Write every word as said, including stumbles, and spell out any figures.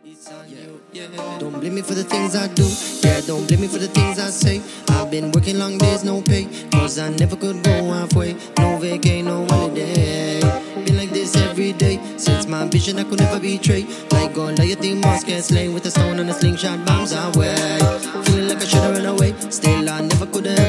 It's on you, yeah. Don't blame me for the things I do. Yeah, don't blame me for the things I say. I've been working long days, no pay. Cause I never could go halfway. No vacay, no holiday. Been like this every day. Since my vision I could never betray. Like Goliath, must get slain with a stone and a slingshot bombs away. Feeling like I should've run away. Still I never could've